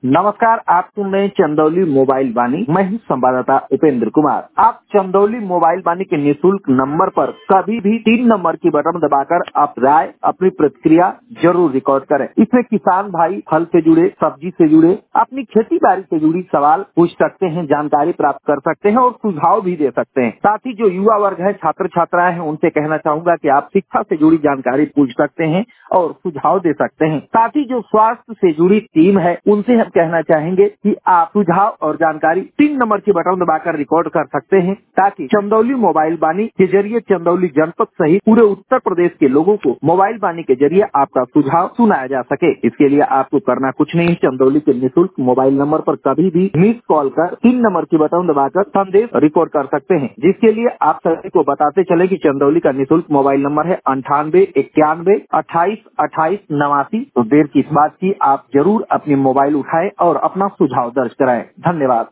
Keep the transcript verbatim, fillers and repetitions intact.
नमस्कार, आप सुन रहे हैं चंदौली मोबाइल वाणी। मैं हूं संवाददाता उपेंद्र कुमार। आप चंदौली मोबाइल वाणी के निःशुल्क नंबर पर कभी भी तीन नंबर की बटन दबाकर आप राय अपनी प्रतिक्रिया जरूर रिकॉर्ड करें। इसमें किसान भाई फल से जुड़े, सब्जी से जुड़े, अपनी खेती बाड़ी से जुड़ी सवाल पूछ सकते हैं, जानकारी प्राप्त कर सकते हैं और सुझाव भी दे सकते हैं। साथ ही जो युवा वर्ग है, छात्र छात्राएं हैं, उनसे कहना चाहूंगा कि आप शिक्षा से जुड़ी जानकारी पूछ सकते हैं और सुझाव दे सकते हैं। साथ ही जो स्वास्थ्य से जुड़ी टीम है, उनसे हम कहना चाहेंगे कि आप सुझाव और जानकारी तीन नंबर की बटन दबाकर रिकॉर्ड कर सकते हैं, ताकि चंदौली मोबाइल वाणी के जरिए चंदौली जनपद सहित पूरे उत्तर प्रदेश के लोगों को मोबाइल वाणी के जरिए आपका सुझाव सुनाया जा सके। इसके लिए आपको करना कुछ नहीं, चंदौली के निःशुल्क मोबाइल नंबर पर कभी भी मिस कॉल कर तीन नंबर की बटन दबाकर संदेश रिकॉर्ड कर सकते हैं, जिसके लिए आप सभी को बताते चले कि चंदौली का निःशुल्क मोबाइल नंबर है अंठानवे इक्यानवे अट्ठाईस अट्ठाईस नवासी। तो देर किस बात की, आप जरूर अपनी मोबाइल उठाएं और अपना सुझाव दर्ज कराएं। धन्यवाद।